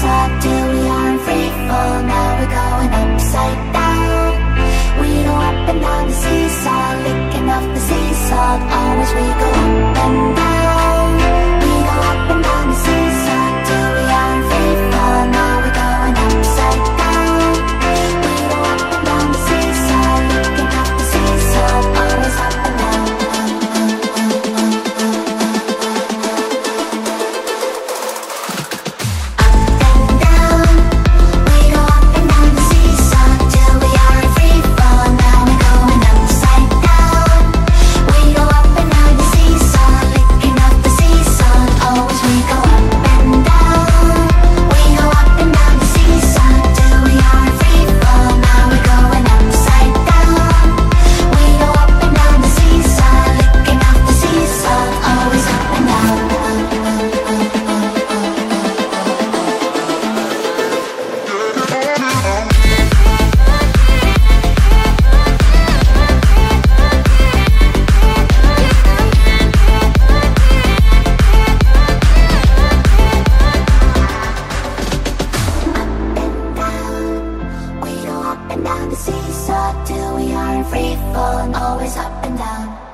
seesaw till we are in free fall. Now we're going upside down. We go up and down the seesaw, licking off the sea salt. Always we go up and down. We go up and down the seesaw till we are in free fall. Now we're going upside down. We go up and down the seesaw, licking off the sea salt. Always up and down. Up and down the seesaw till we are in free fall, always up and down.